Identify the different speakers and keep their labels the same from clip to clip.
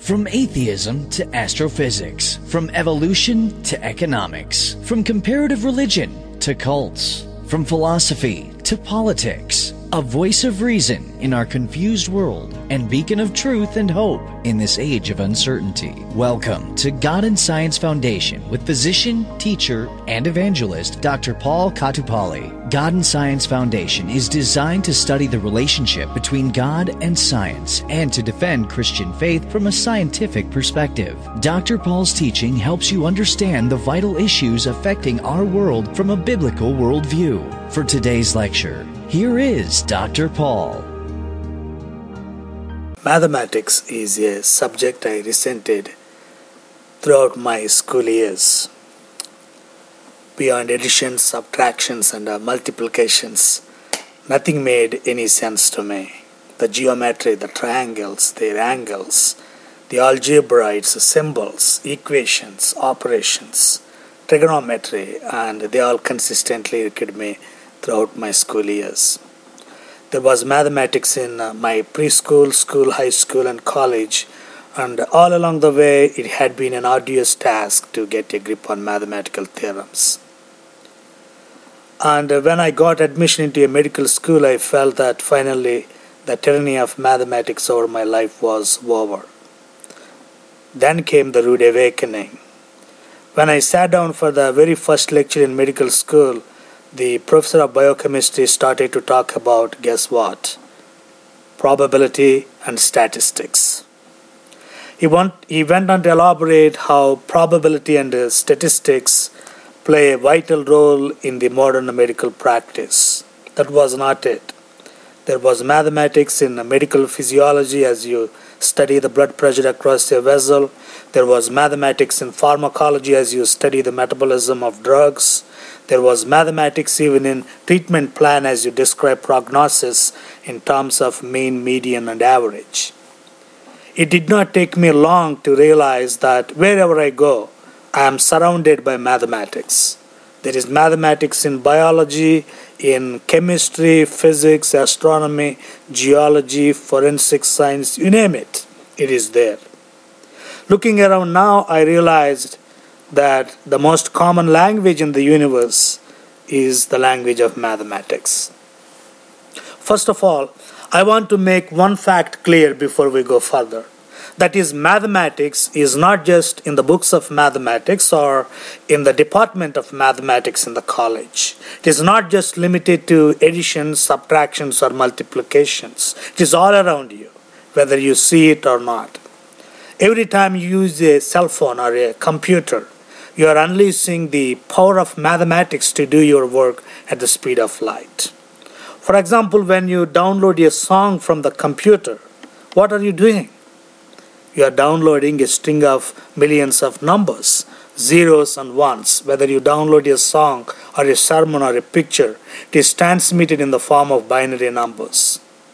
Speaker 1: From atheism to astrophysics, from evolution to economics, from comparative religion to cults, from philosophy to politics, a voice of reason in our confused world and beacon of truth and hope in this age of uncertainty. Welcome to God and Science Foundation with physician, teacher, and evangelist Dr. Paul Katupali. God and Science Foundation is designed to study the relationship between God and science and to defend Christian faith from a scientific perspective. Dr. Paul's teaching helps you understand the vital issues affecting our world from a biblical worldview. For today's lecture, here is Dr. Paul.
Speaker 2: Mathematics is a subject I resented throughout my school years. Beyond additions, subtractions, and multiplications, nothing made any sense to me. The geometry, the triangles, their angles, the algebraics, symbols, equations, operations, trigonometry, and they all consistently irked me throughout my school years. There was mathematics in my preschool, school, high school, and college, and all along the way it had been an arduous task to get a grip on mathematical theorems. And when I got admission into a medical school, I felt that finally the tyranny of mathematics over my life was over. Then came the rude awakening. When I sat down for the very first lecture in medical school, the professor of biochemistry started to talk about, guess what? Probability and statistics. He went on to elaborate how probability and statistics play a vital role in the modern medical practice. That was not it. There was mathematics in medical physiology as you study the blood pressure across a vessel. There was mathematics in pharmacology as you study the metabolism of drugs. There was mathematics even in treatment plan as you describe prognosis in terms of mean, median, and average. It did not take me long to realize that wherever I go, I am surrounded by mathematics. There is mathematics in biology, in chemistry, physics, astronomy, geology, forensic science, you name it, it is there. Looking around now, I realized that the most common language in the universe is the language of mathematics. First of all, I want to make one fact clear before we go further. That is, mathematics is not just in the books of mathematics or in the department of mathematics in the college. It is not just limited to additions, subtractions, or multiplications. It is all around you, whether you see it or not. Every time you use a cell phone or a computer, you are unleashing the power of mathematics to do your work at the speed of light. For example, when you download a song from the computer, what are you doing? You are downloading a string of millions of numbers, zeros and ones. Whether you download a song or a sermon or a picture, it is transmitted in the form of binary numbers.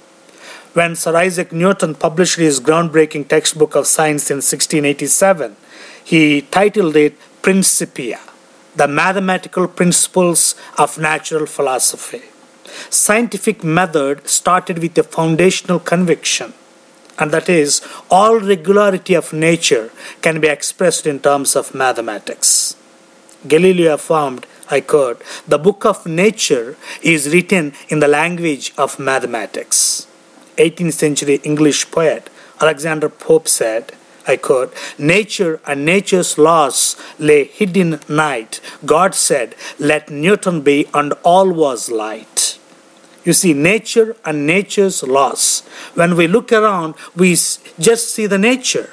Speaker 2: When Sir Isaac Newton published his groundbreaking textbook of science in 1687, he titled it Principia, the mathematical principles of natural philosophy. Scientific method started with a foundational conviction, and that is, all regularity of nature can be expressed in terms of mathematics. Galileo affirmed, I quote, "The book of nature is written in the language of mathematics." 18th century English poet Alexander Pope said, I quote, "Nature and nature's laws lay hid in night. God said, let Newton be, and all was light." You see, nature and nature's laws. When we look around, we just see the nature.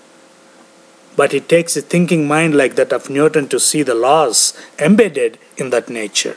Speaker 2: But it takes a thinking mind like that of Newton to see the laws embedded in that nature.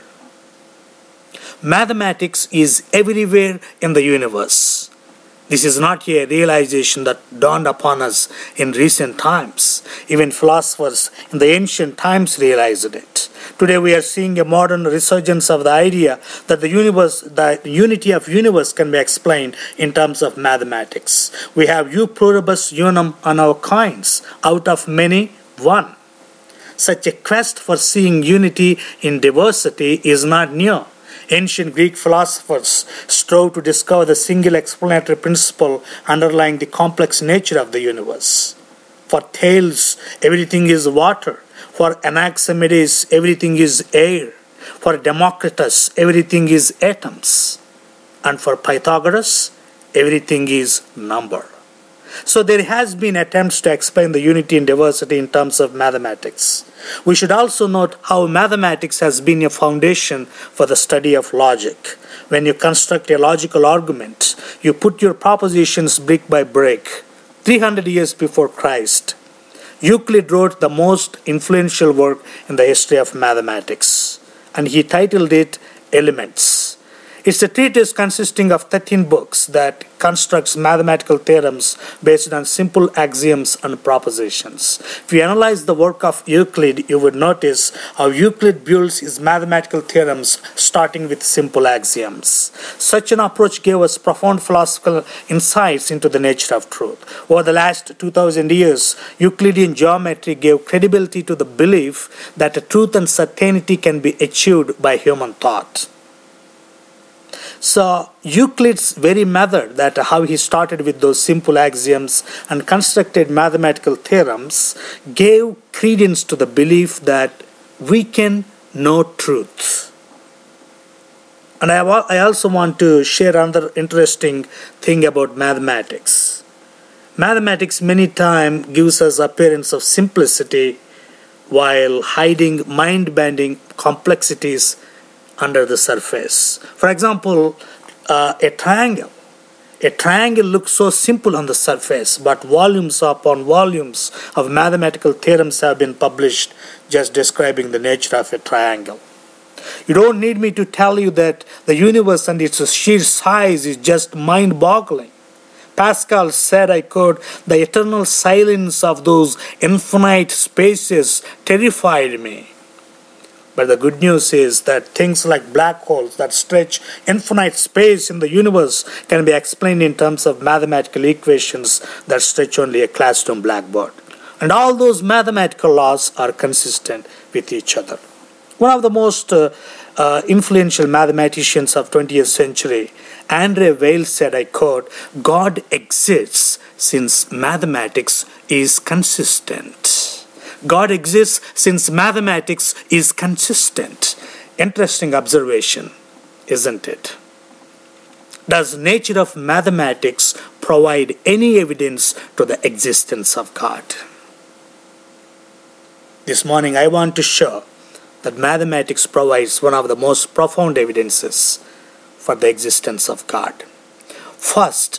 Speaker 2: Mathematics is everywhere in the universe. This is not a realization that dawned upon us in recent times. Even philosophers in the ancient times realized it. Today we are seeing a modern resurgence of the idea that the unity of universe can be explained in terms of mathematics. We have u pluribus unum on our coins, out of many, one. Such a quest for seeing unity in diversity is not new. Ancient Greek philosophers strove to discover the single explanatory principle underlying the complex nature of the universe. For Thales, everything is water. For Anaximenes, everything is air. For Democritus, everything is atoms. And for Pythagoras, everything is number. So there has been attempts to explain the unity and diversity in terms of mathematics. We should also note how mathematics has been a foundation for the study of logic. When you construct a logical argument, you put your propositions brick by brick. 300 years before Christ, Euclid wrote the most influential work in the history of mathematics, and he titled it Elements. It's a treatise consisting of 13 books that constructs mathematical theorems based on simple axioms and propositions. If you analyze the work of Euclid, you would notice how Euclid builds his mathematical theorems starting with simple axioms. Such an approach gave us profound philosophical insights into the nature of truth. Over the last 2000 years, Euclidean geometry gave credibility to the belief that truth and certainty can be achieved by human thought. So Euclid's very method, that how he started with those simple axioms and constructed mathematical theorems, gave credence to the belief that we can know truth. And I also want to share another interesting thing about mathematics. Mathematics many times gives us appearance of simplicity while hiding mind-bending complexities under the surface. For example, a triangle. A triangle looks so simple on the surface, but volumes upon volumes of mathematical theorems have been published just describing the nature of a triangle. You don't need me to tell you that the universe and its sheer size is just mind-boggling. Pascal said, I quote, "The eternal silence of those infinite spaces terrified me." But the good news is that things like black holes that stretch infinite space in the universe can be explained in terms of mathematical equations that stretch only a classroom blackboard. And all those mathematical laws are consistent with each other. One of the most influential mathematicians of 20th century, Andre Weil, said, I quote, "God exists since mathematics is consistent." God exists since mathematics is consistent. Interesting observation, isn't it? Does nature of mathematics provide any evidence to the existence of God? This morning I want to show that mathematics provides one of the most profound evidences for the existence of God. First,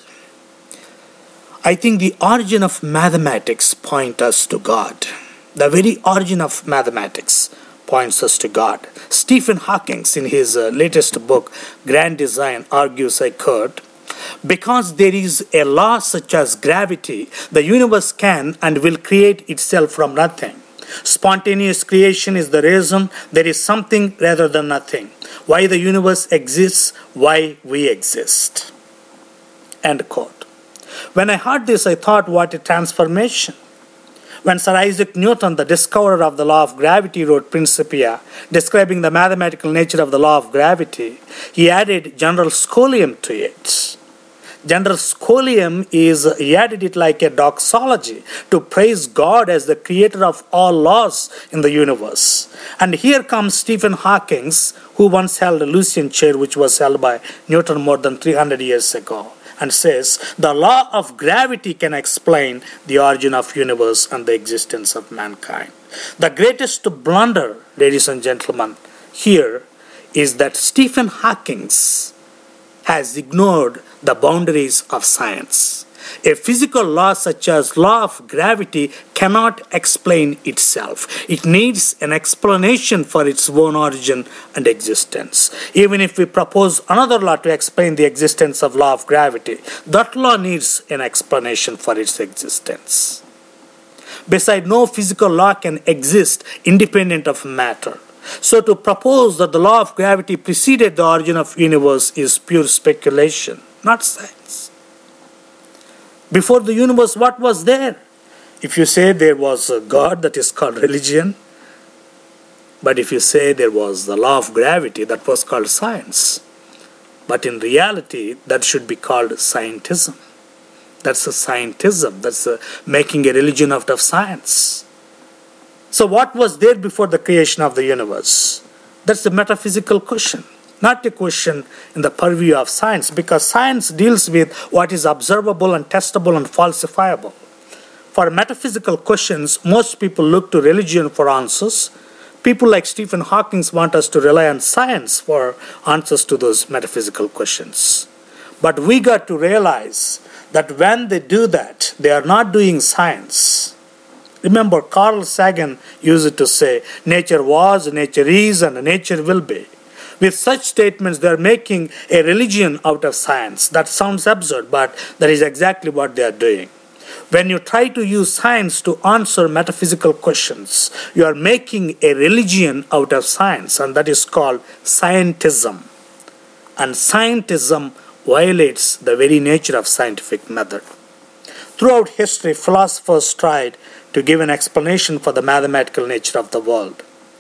Speaker 2: I think the origin of mathematics points us to God. The very origin of mathematics points us to God. Stephen Hawking, in his latest book, Grand Design, argues, I quote, "Because there is a law such as gravity, the universe can and will create itself from nothing. Spontaneous creation is the reason there is something rather than nothing. Why the universe exists, why we exist." End quote. When I heard this, I thought, what a transformation. When Sir Isaac Newton, the discoverer of the law of gravity, wrote Principia, describing the mathematical nature of the law of gravity, he added general scholium to it. General scholium he added it like a doxology to praise God as the creator of all laws in the universe. And here comes Stephen Hawking, who once held a Lucian chair, which was held by Newton more than 300 years ago, and says, the law of gravity can explain the origin of universe and the existence of mankind. The greatest blunder, ladies and gentlemen, here is that Stephen Hawking has ignored the boundaries of science. A physical law such as law of gravity cannot explain itself. It needs an explanation for its own origin and existence. Even if we propose another law to explain the existence of law of gravity, that law needs an explanation for its existence. Besides, no physical law can exist independent of matter. So to propose that the law of gravity preceded the origin of the universe is pure speculation, not science. Before the universe, what was there? If you say there was a God, that is called religion. But if you say there was the law of gravity, that was called science. But in reality, that should be called scientism. That's a scientism. That's making a religion out of science. So what was there before the creation of the universe? That's a metaphysical question, not a question in the purview of science, because science deals with what is observable and testable and falsifiable. For metaphysical questions, most people look to religion for answers. People like Stephen Hawking want us to rely on science for answers to those metaphysical questions. But we got to realize that when they do that, they are not doing science. Remember, Carl Sagan used to say, nature was, nature is, and nature will be. With such statements, they are making a religion out of science. That sounds absurd, but that is exactly what they are doing. When you try to use science to answer metaphysical questions, you are making a religion out of science, and that is called scientism. And scientism violates the very nature of scientific method. Throughout history, philosophers tried to give an explanation for the mathematical nature of the world.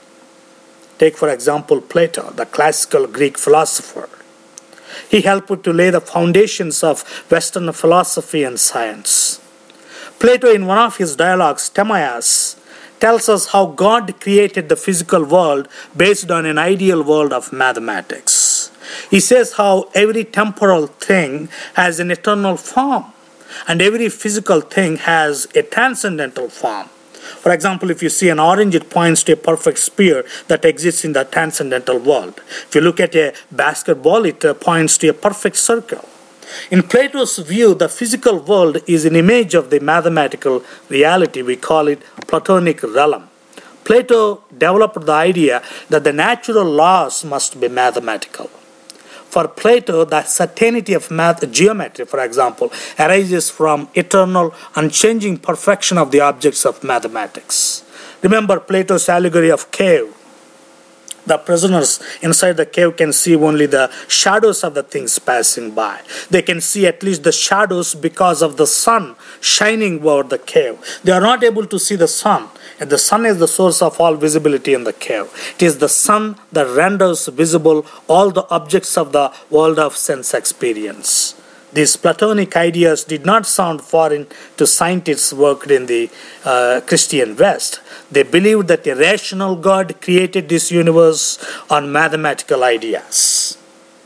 Speaker 2: Take, for example, Plato, the classical Greek philosopher. He helped to lay the foundations of Western philosophy and science. Plato, in one of his dialogues, Timaeus, tells us how God created the physical world based on an ideal world of mathematics. He says how every temporal thing has an eternal form, and every physical thing has a transcendental form. For example, if you see an orange, it points to a perfect sphere that exists in the transcendental world. If you look at a basketball, it points to a perfect circle. In Plato's view, the physical world is an image of the mathematical reality. We call it Platonic realm. Plato developed the idea that the natural laws must be mathematical. For Plato, the certainty of geometry, for example, arises from eternal, unchanging perfection of the objects of mathematics. Remember Plato's allegory of cave. The prisoners inside the cave can see only the shadows of the things passing by. They can see at least the shadows because of the sun shining over the cave. They are not able to see the sun, and the sun is the source of all visibility in the cave. It is the sun that renders visible all the objects of the world of sense experience. These Platonic ideas did not sound foreign to scientists worked in the Christian West. They believed that a rational God created this universe on mathematical ideas.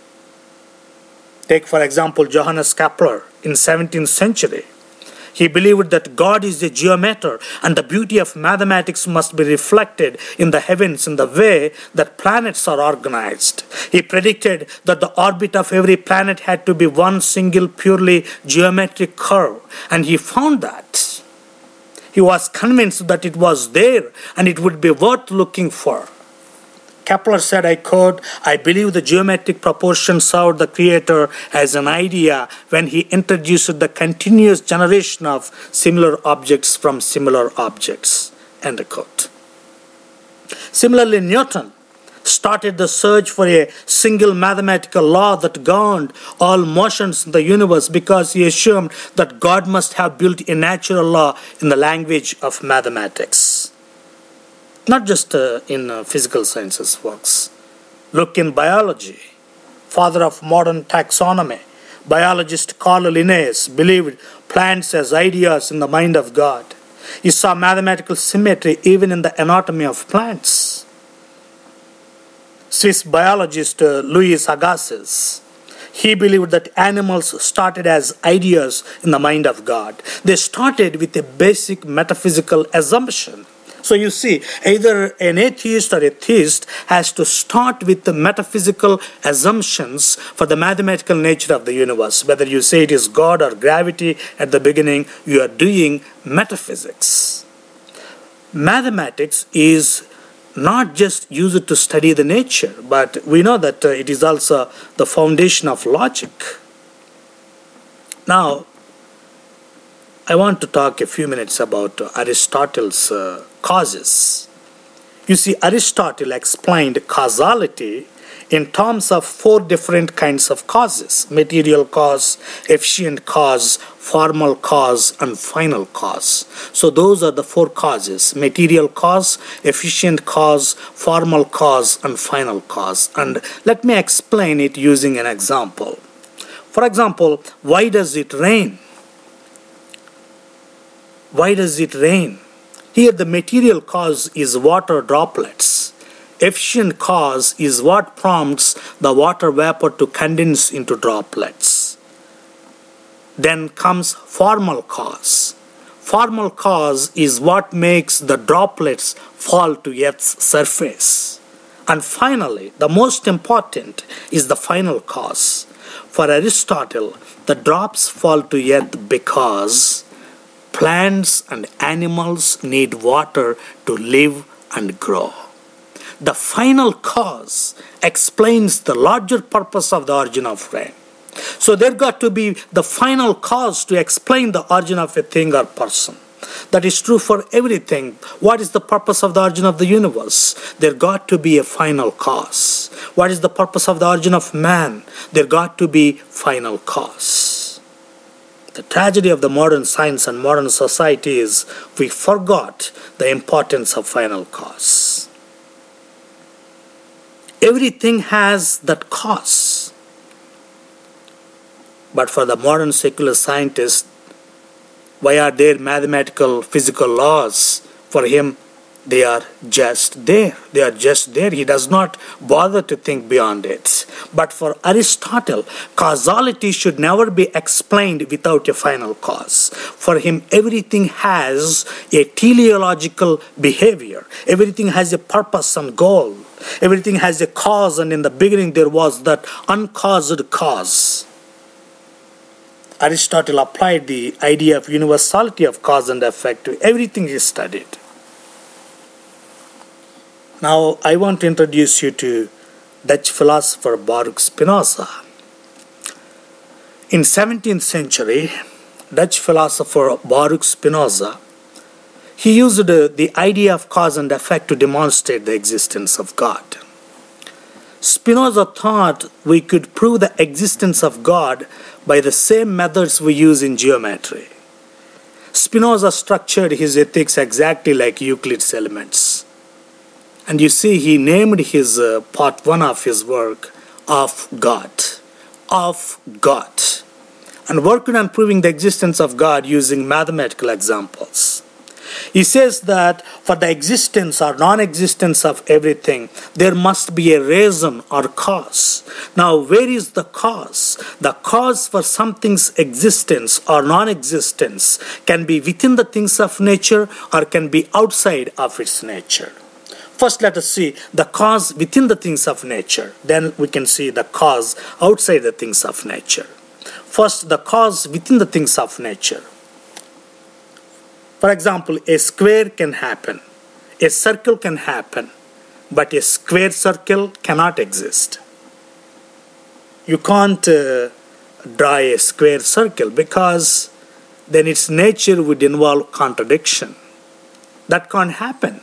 Speaker 2: Take, for example, Johannes Kepler in 17th century. He believed that God is a geometer, and the beauty of mathematics must be reflected in the heavens in the way that planets are organized. He predicted that the orbit of every planet had to be one single purely geometric curve, and he found that. He was convinced that it was there and it would be worth looking for. Kepler said, I quote, I believe the geometric proportion served the Creator as an idea when he introduced the continuous generation of similar objects from similar objects. End quote. Similarly, Newton started the search for a single mathematical law that governed all motions in the universe because he assumed that God must have built a natural law in the language of mathematics. Not just in physical sciences works. Look in biology. Father of modern taxonomy, biologist Carl Linnaeus believed plants as ideas in the mind of God. He saw mathematical symmetry even in the anatomy of plants. Swiss biologist Louis Agassiz, he believed that animals started as ideas in the mind of God. They started with a basic metaphysical assumption. So you see, either an atheist or a theist has to start with the metaphysical assumptions for the mathematical nature of the universe. Whether you say it is God or gravity at the beginning, you are doing metaphysics. Mathematics is not just used to study the nature, but we know that it is also the foundation of logic. Now, I want to talk a few minutes about Aristotle's causes. You see, Aristotle explained causality in terms of four different kinds of causes: material cause, efficient cause, formal cause, and final cause. So those are the four causes: material cause, efficient cause, formal cause, and final cause. And let me explain it using an example. For example, why does it rain? Why does it rain? Here the material cause is water droplets. Efficient cause is what prompts the water vapor to condense into droplets. Then comes formal cause. Formal cause is what makes the droplets fall to Earth's surface. And finally, the most important is the final cause. For Aristotle, the drops fall to earth because plants and animals need water to live and grow. The final cause explains the larger purpose of the origin of rain. So there got to be the final cause to explain the origin of a thing or person. That is true for everything. What is the purpose of the origin of the universe? There got to be a final cause. What is the purpose of the origin of man? There got to be final cause. The tragedy of the modern science and modern society is we forgot the importance of final cause. Everything has that cause. But for the modern secular scientist, why are there mathematical, physical laws? For him, they are just there. They are just there. He does not bother to think beyond it. But for Aristotle, causality should never be explained without a final cause. For him, everything has a teleological behavior. Everything has a purpose and goal. Everything has a cause, and in the beginning there was that uncaused cause. Aristotle applied the idea of universality of cause and effect to everything he studied. Now, I want to introduce you to Dutch philosopher Baruch Spinoza. In 17th century, Dutch philosopher Baruch Spinoza, he used the idea of cause and effect to demonstrate the existence of God. Spinoza thought we could prove the existence of God by the same methods we use in geometry. Spinoza structured his ethics exactly like Euclid's Elements. And you see, he named his part 1 of his work Of God. Of God. And worked on proving the existence of God using mathematical examples. He says that for the existence or non-existence of everything, there must be a reason or cause. Now, where is the cause? The cause for something's existence or non-existence can be within the things of nature or can be outside of its nature. First, let us see the cause within the things of nature. Then we can see the cause outside the things of nature. First, the cause within the things of nature. For example, a square can happen, a circle can happen, but a square circle cannot exist. You can't draw a square circle because then its nature would involve contradiction. That can't happen.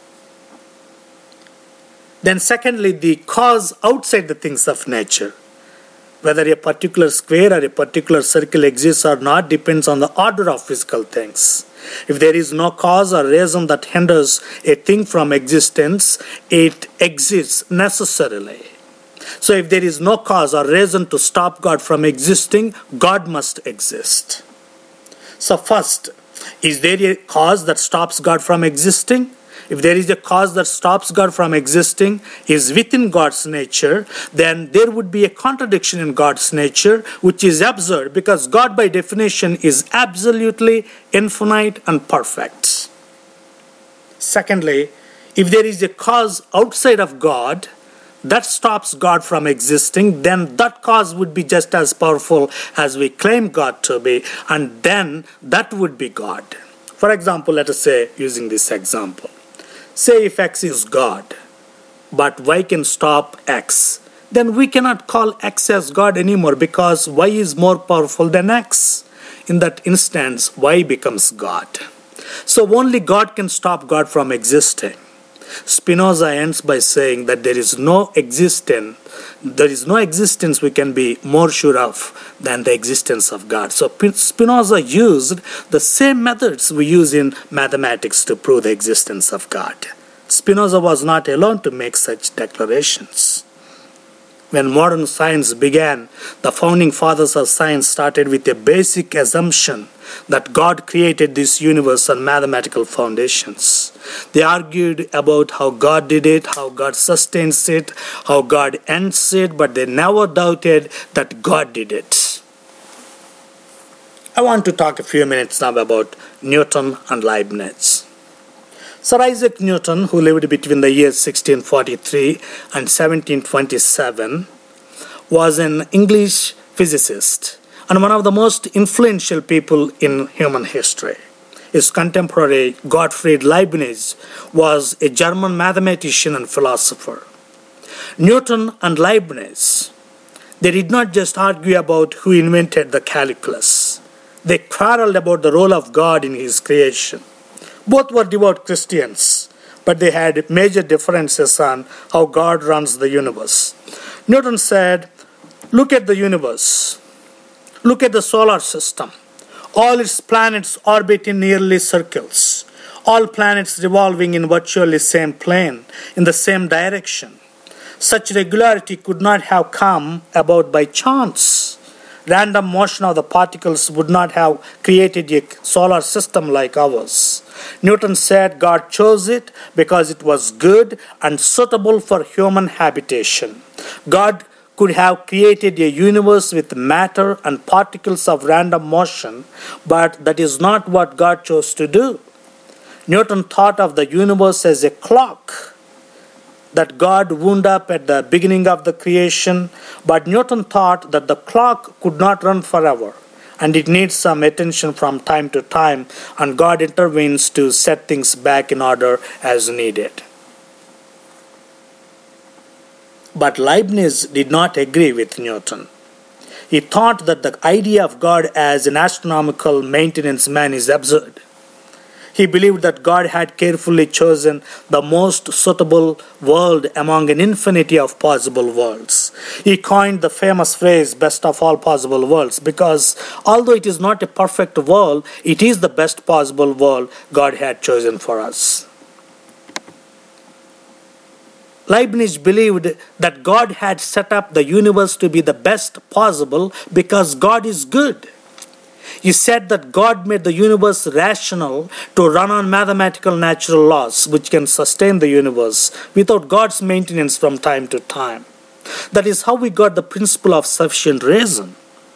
Speaker 2: Then secondly, the cause outside the things of nature. Whether a particular square or a particular circle exists or not depends on the order of physical things. If there is no cause or reason that hinders a thing from existence, it exists necessarily. So if there is no cause or reason to stop God from existing, God must exist. So first, is there a cause that stops God from existing? If there is a cause that stops God from existing, is within God's nature, then there would be a contradiction in God's nature, which is absurd because God by definition is absolutely infinite and perfect. Secondly, if there is a cause outside of God that stops God from existing, then that cause would be just as powerful as we claim God to be, and then that would be God. For example, let us say, using this example, say if X is God, but Y can stop X, then we cannot call X as God anymore because Y is more powerful than X. In that instance, Y becomes God. So only God can stop God from existing. Spinoza ends by saying that there is no existence we can be more sure of than the existence of God. So Spinoza used the same methods we use in mathematics to prove the existence of God. Spinoza was not alone to make such declarations. When modern science began, the founding fathers of science started with a basic assumption that God created this universe on mathematical foundations. They argued about how God did it, how God sustains it, how God ends it, but they never doubted that God did it. I want to talk a few minutes now about Newton and Leibniz. Sir Isaac Newton, who lived between the years 1643 and 1727, was an English physicist and one of the most influential people in human history. His contemporary, Gottfried Leibniz, was a German mathematician and philosopher. Newton and Leibniz, they did not just argue about who invented the calculus. They quarreled about the role of God in his creation. Both were devout Christians, but they had major differences on how God runs the universe. Newton said, "Look at the universe. Look at the solar system. All its planets orbit in nearly circles. All planets revolving in virtually same plane, in the same direction. Such regularity could not have come about by chance. Random motion of the particles would not have created a solar system like ours. Newton said God chose it because it was good and suitable for human habitation. God could have created a universe with matter and particles of random motion, but that is not what God chose to do. Newton thought of the universe as a clock that God wound up at the beginning of the creation, but Newton thought that the clock could not run forever, and it needs some attention from time to time, and God intervenes to set things back in order as needed. But Leibniz did not agree with Newton. He thought that the idea of God as an astronomical maintenance man is absurd. He believed that God had carefully chosen the most suitable world among an infinity of possible worlds. He coined the famous phrase, best of all possible worlds, because although it is not a perfect world, it is the best possible world God had chosen for us. Leibniz believed that God had set up the universe to be the best possible because God is good. He said that God made the universe rational to run on mathematical natural laws which can sustain the universe without God's maintenance from time to time. That is how we got the principle of sufficient reason.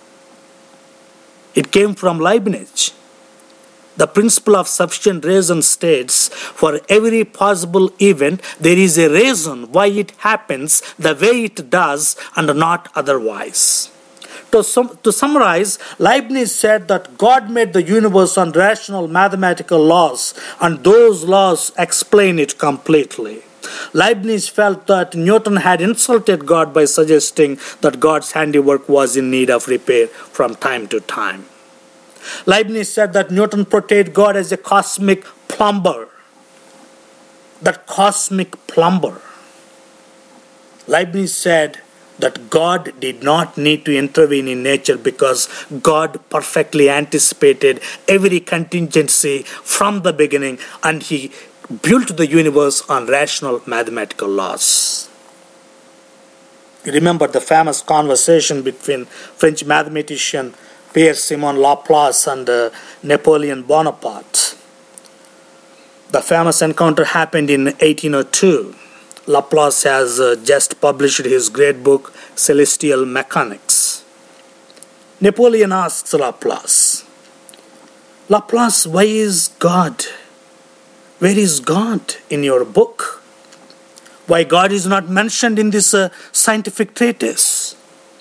Speaker 2: It came from Leibniz. The principle of sufficient reason states, for every possible event, there is a reason why it happens the way it does and not otherwise. To summarize, Leibniz said that God made the universe on rational mathematical laws, and those laws explain it completely. Leibniz felt that Newton had insulted God by suggesting that God's handiwork was in need of repair from time to time. Leibniz said that Newton portrayed God as a cosmic plumber. That cosmic plumber. Leibniz said that God did not need to intervene in nature because God perfectly anticipated every contingency from the beginning, and he built the universe on rational mathematical laws. You remember the famous conversation between French mathematician Pierre-Simon Laplace and Napoleon Bonaparte. The famous encounter happened in 1802. Laplace has just published his great book, Celestial Mechanics. Napoleon asks Laplace, "Laplace, why is God? Where is God in your book? Why God is not mentioned in this scientific treatise?"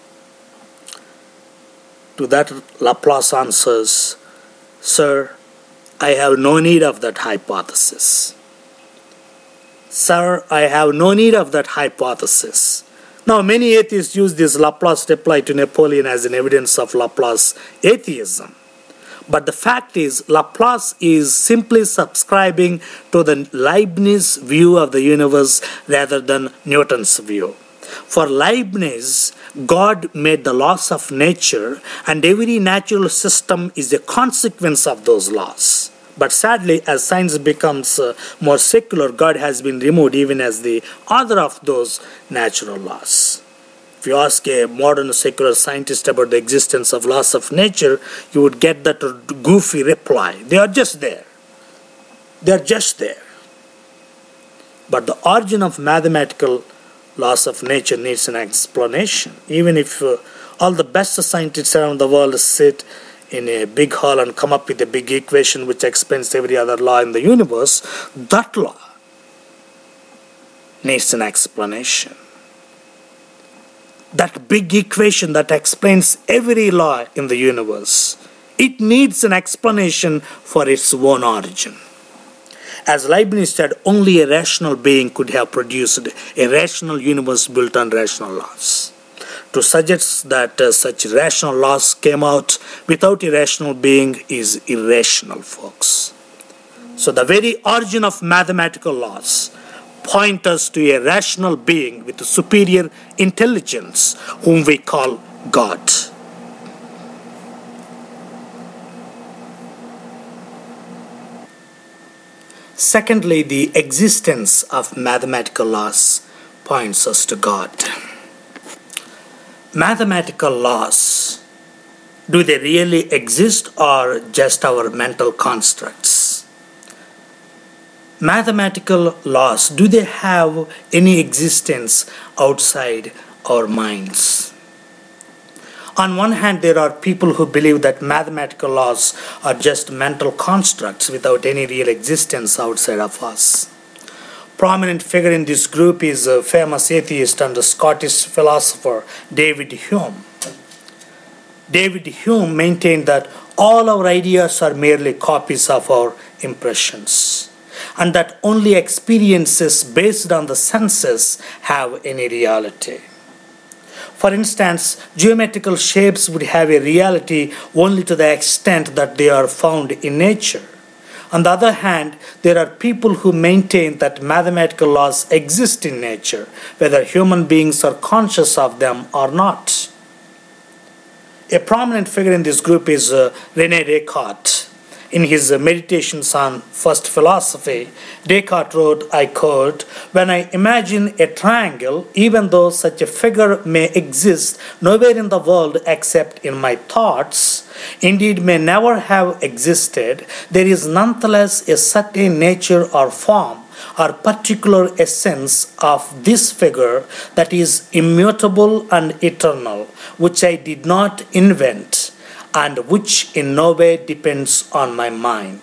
Speaker 2: To that, Laplace answers, "Sir, I have no need of that hypothesis. Sir, I have no need of that hypothesis." Now, many atheists use this Laplace reply to Napoleon as an evidence of Laplace atheism. But the fact is, Laplace is simply subscribing to the Leibniz view of the universe rather than Newton's view. For Leibniz, God made the laws of nature, and every natural system is a consequence of those laws. But sadly, as science becomes more secular, God has been removed even as the author of those natural laws. If you ask a modern secular scientist about the existence of laws of nature, you would get that goofy reply. They are just there. They are just there. But the origin of mathematical laws of nature needs an explanation. Even if all the best scientists around the world sit in a big hall and come up with a big equation which explains every other law in the universe, that law needs an explanation. That big equation that explains every law in the universe, it needs an explanation for its own origin. As Leibniz said, only a rational being could have produced a rational universe built on rational laws. To suggest that such rational laws came out without a rational being is irrational, folks. So the very origin of mathematical laws point us to a rational being with superior intelligence, whom we call God. Secondly, the existence of mathematical laws points us to God. Mathematical laws, do they really exist or just our mental constructs? Mathematical laws, do they have any existence outside our minds? On one hand, there are people who believe that mathematical laws are just mental constructs without any real existence outside of us. Prominent figure in this group is a famous atheist and Scottish philosopher David Hume. David Hume maintained that all our ideas are merely copies of our impressions, and that only experiences based on the senses have any reality. For instance, geometrical shapes would have a reality only to the extent that they are found in nature. On the other hand, there are people who maintain that mathematical laws exist in nature, whether human beings are conscious of them or not. A prominent figure in this group is René Descartes. In his Meditations on First Philosophy, Descartes wrote, I quote, "When I imagine a triangle, even though such a figure may exist nowhere in the world except in my thoughts, indeed may never have existed, there is nonetheless a certain nature or form or particular essence of this figure that is immutable and eternal, which I did not invent, and which in no way depends on my mind."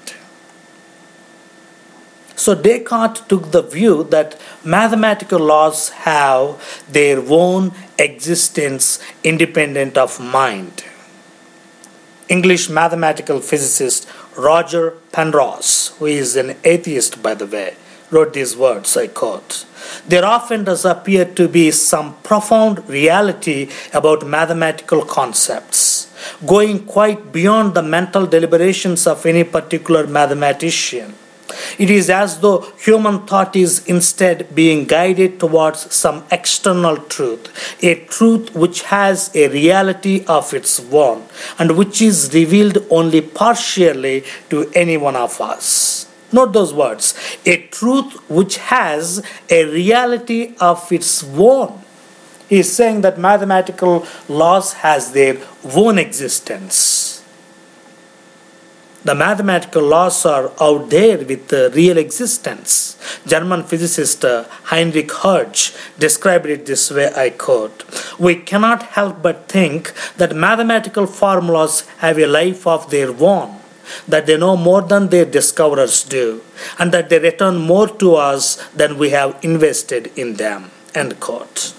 Speaker 2: So Descartes took the view that mathematical laws have their own existence independent of mind. English mathematical physicist Roger Penrose, who is an atheist by the way, wrote these words, I quote, "There often does appear to be some profound reality about mathematical concepts, going quite beyond the mental deliberations of any particular mathematician. It is as though human thought is instead being guided towards some external truth, a truth which has a reality of its own, and which is revealed only partially to any one of us." Note those words, a truth which has a reality of its own. He is saying that mathematical laws has their own existence. The mathematical laws are out there with real existence. German physicist Heinrich Hertz described it this way, I quote, "We cannot help but think that mathematical formulas have a life of their own, that they know more than their discoverers do, and that they return more to us than we have invested in them." End quote.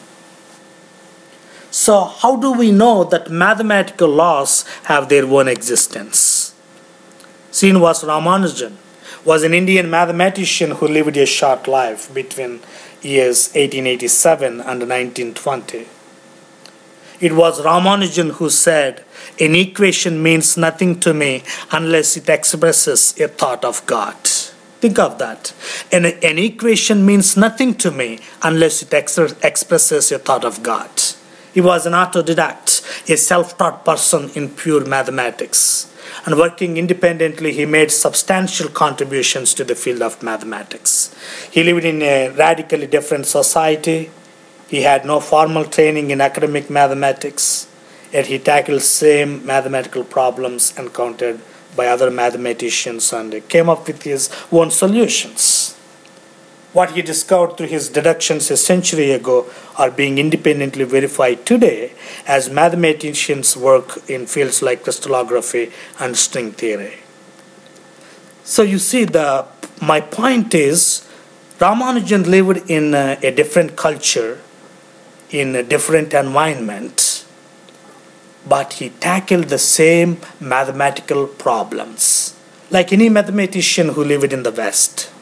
Speaker 2: So how do we know that mathematical laws have their own existence? Srinivasa Ramanujan was an Indian mathematician who lived a short life between years 1887 and 1920. It was Ramanujan who said, An equation means nothing to me unless it expresses a thought of God. Think of that. An equation means nothing to me unless it expresses a thought of God. He was an autodidact, a self-taught person in pure mathematics. And working independently, he made substantial contributions to the field of mathematics. He lived in a radically different society. He had no formal training in academic mathematics, yet he tackled same mathematical problems encountered by other mathematicians and came up with his own solutions. What he discovered through his deductions a century ago are being independently verified today as mathematicians work in fields like crystallography and string theory. So you see, my point is, Ramanujan lived in a different culture, in a different environment, but he tackled the same mathematical problems like any mathematician who lived in the West.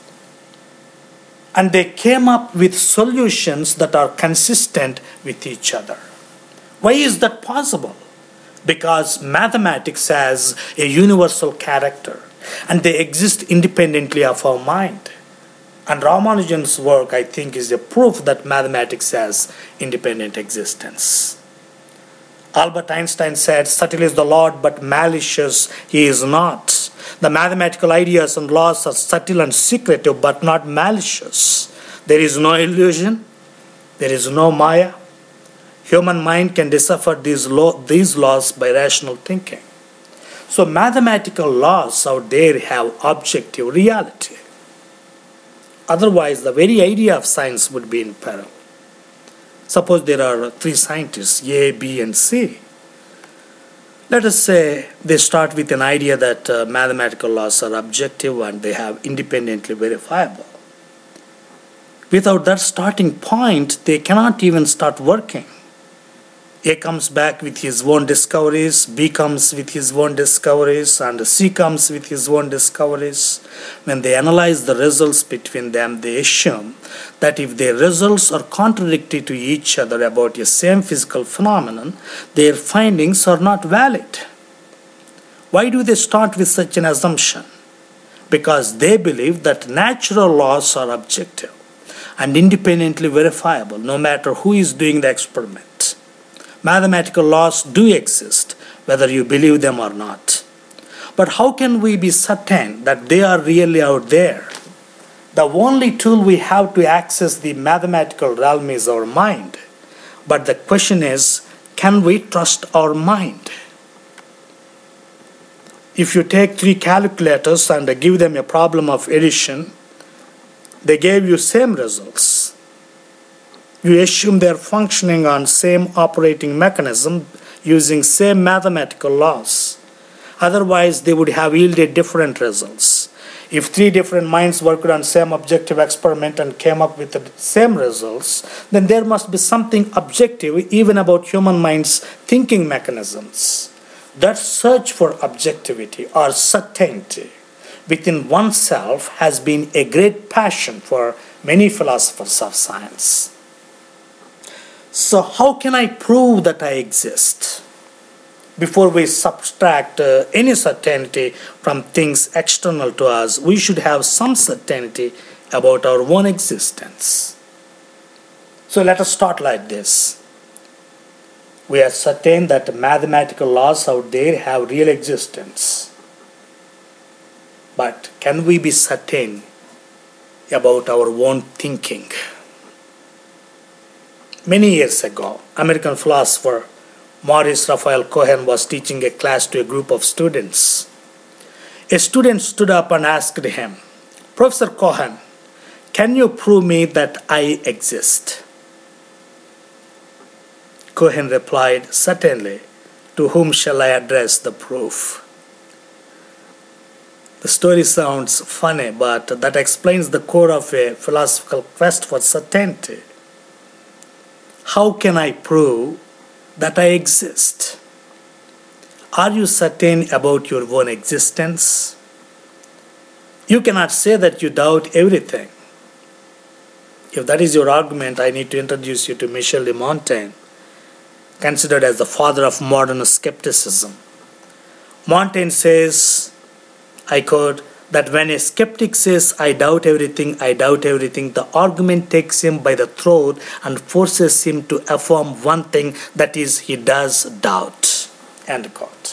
Speaker 2: And they came up with solutions that are consistent with each other. Why is that possible? Because mathematics has a universal character and they exist independently of our mind. And Ramanujan's work, I think, is a proof that mathematics has independent existence. Albert Einstein said, "Subtle is the Lord, but malicious he is not." The mathematical ideas and laws are subtle and secretive, but not malicious. There is no illusion. There is no Maya. Human mind can decipher these laws by rational thinking. So mathematical laws out there have objective reality. Otherwise, the very idea of science would be in peril. Suppose there are three scientists, A, B, and C. Let us say they start with an idea that mathematical laws are objective and they have independently verifiable. Without that starting point, they cannot even start working. A comes back with his own discoveries, B comes with his own discoveries, and C comes with his own discoveries. When they analyze the results between them, they assume that if their results are contradictory to each other about a same physical phenomenon, their findings are not valid. Why do they start with such an assumption? Because they believe that natural laws are objective and independently verifiable, no matter who is doing the experiment. Mathematical laws do exist, whether you believe them or not. But how can we be certain that they are really out there? The only tool we have to access the mathematical realm is our mind. But the question is, can we trust our mind? If you take three calculators and give them a problem of addition, they gave you same results. You assume they are functioning on same operating mechanism using same mathematical laws. Otherwise, they would have yielded different results. If three different minds worked on same objective experiment and came up with the same results, then there must be something objective even about human minds' thinking mechanisms. That search for objectivity or certainty within oneself has been a great passion for many philosophers of science. So how can I prove that I exist? Before we subtract any certainty from things external to us, we should have some certainty about our own existence. So let us start like this. We are certain that mathematical laws out there have real existence. But can we be certain about our own thinking? Many years ago, American philosopher Maurice Raphael Cohen was teaching a class to a group of students. A student stood up and asked him, "Professor Cohen, can you prove me that I exist?" Cohen replied, "Certainly. To whom shall I address the proof?" The story sounds funny, but that explains the core of a philosophical quest for certainty. How can I prove that I exist? Are you certain about your own existence? You cannot say that you doubt everything. If that is your argument, I need to introduce you to Michel de Montaigne. considered as the father of modern skepticism. Montaigne says, I quote, that when a skeptic says, I doubt everything, the argument takes him by the throat and forces him to affirm one thing, that is, he does doubt. End quote.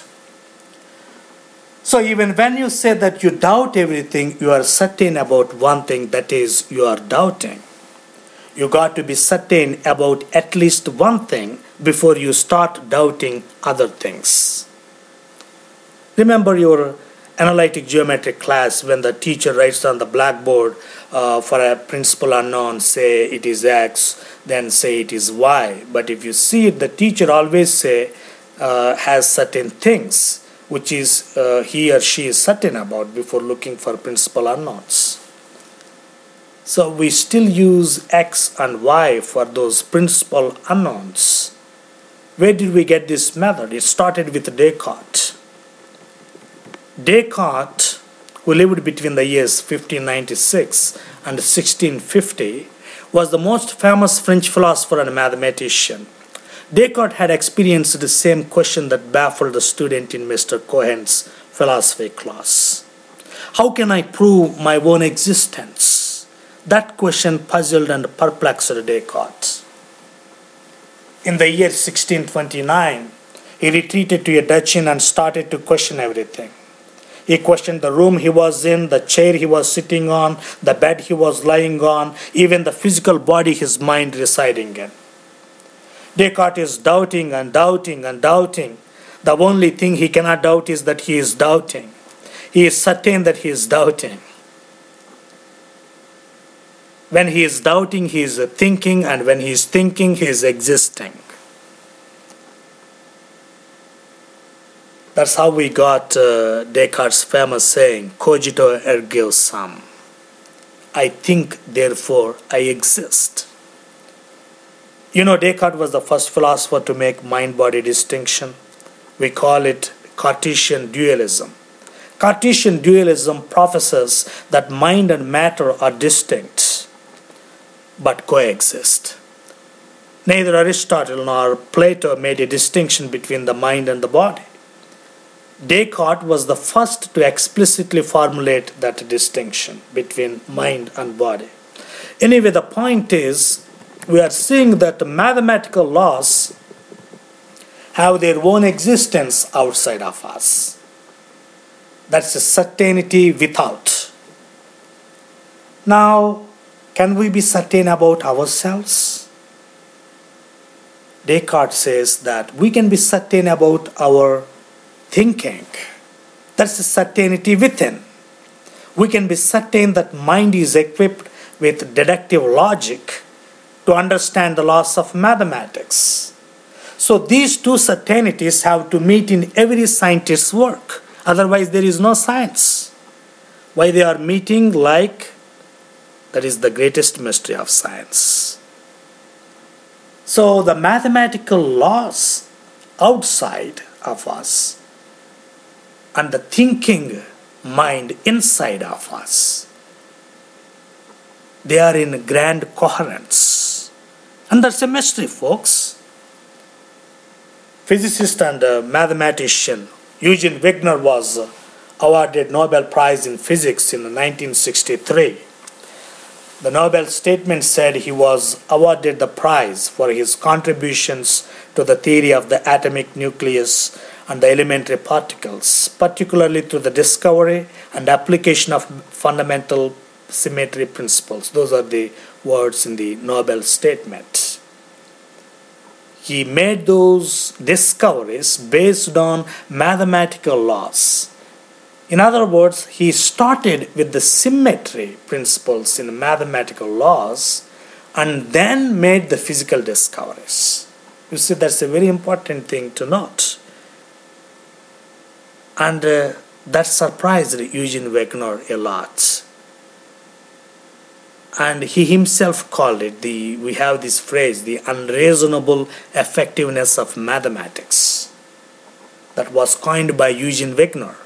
Speaker 2: So even when you say that you doubt everything, you are certain about one thing, that is, you are doubting. You got to be certain about at least one thing before you start doubting other things. Remember your analytic geometry class when the teacher writes on the blackboard for a principal unknown, say it is x, then say it is y. But if you see it, the teacher always say has certain things which is he or she is certain about before looking for principal unknowns. So we still use x and y for those principal unknowns. Where did we get this method? It started with Descartes. Descartes, who lived between the years 1596 and 1650, was the most famous French philosopher and mathematician. Descartes had experienced the same question that baffled the student in Mr. Cohen's philosophy class. How can I prove my own existence? That question puzzled and perplexed Descartes. In the year 1629, he retreated to a Dutch inn and started to question everything. He questioned the room he was in, the chair he was sitting on, the bed he was lying on, even the physical body his mind residing in. Descartes is doubting and doubting and doubting. The only thing he cannot doubt is that he is doubting. He is certain that he is doubting. When he is doubting, he is thinking, and when he is thinking, he is existing. That's how we got Descartes' famous saying, cogito ergo sum. I think, therefore I exist. You know, Descartes was the first philosopher to make mind-body distinction. We call it Cartesian dualism. Cartesian dualism professes that mind and matter are distinct, but coexist. Neither Aristotle nor Plato made a distinction between the mind and the body. Descartes was the first to explicitly formulate that distinction between mind and body. Anyway, the point is, we are seeing that mathematical laws have their own existence outside of us. That's a certainty without. Now, can we be certain about ourselves? Descartes says that we can be certain about our thinking. That's a certainty within. We can be certain that mind is equipped with deductive logic to understand the laws of mathematics. So these two certainties have to meet in every scientist's work. Otherwise there is no science. Why they are meeting? That is the greatest mystery of science. So the mathematical laws outside of us and the thinking mind inside of us, they are in grand coherence. And that's a mystery, folks. Physicist and mathematician Eugene Wigner was awarded Nobel Prize in Physics in 1963. The Nobel statement said he was awarded the prize for his contributions to the theory of the atomic nucleus and the elementary particles, particularly through the discovery and application of fundamental symmetry principles. Those are the words in the Nobel statement. He made those discoveries based on mathematical laws. In other words, he started with the symmetry principles in mathematical laws and then made the physical discoveries. You see, that's a very important thing to note. And that surprised Eugene Wigner a lot. And he himself called it, we have this phrase, the unreasonable effectiveness of mathematics. That was coined by Eugene Wigner.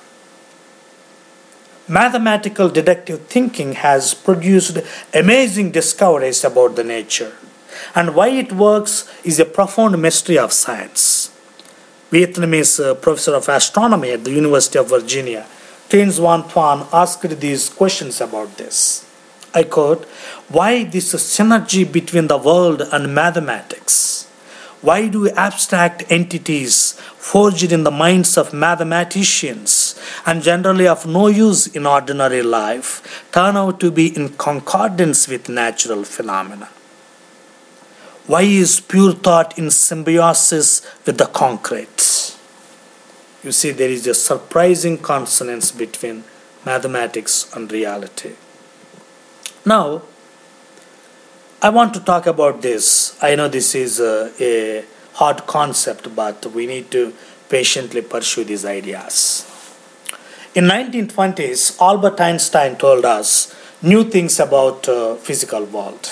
Speaker 2: Mathematical deductive thinking has produced amazing discoveries about the nature, And why it works is a profound mystery of science. Vietnamese professor of astronomy at the University of Virginia, Trinh Van Thuan, asked these questions about this. I quote, "Why this synergy between the world and mathematics? Why do abstract entities forged in the minds of mathematicians and generally of no use in ordinary life turn out to be in concordance with natural phenomena? Why is pure thought in symbiosis with the concrete?" You see, there is a surprising consonance between mathematics and reality. Now, I want to talk about this. I know this is a hard concept, but we need to patiently pursue these ideas. In 1920s, Albert Einstein told us new things about physical world.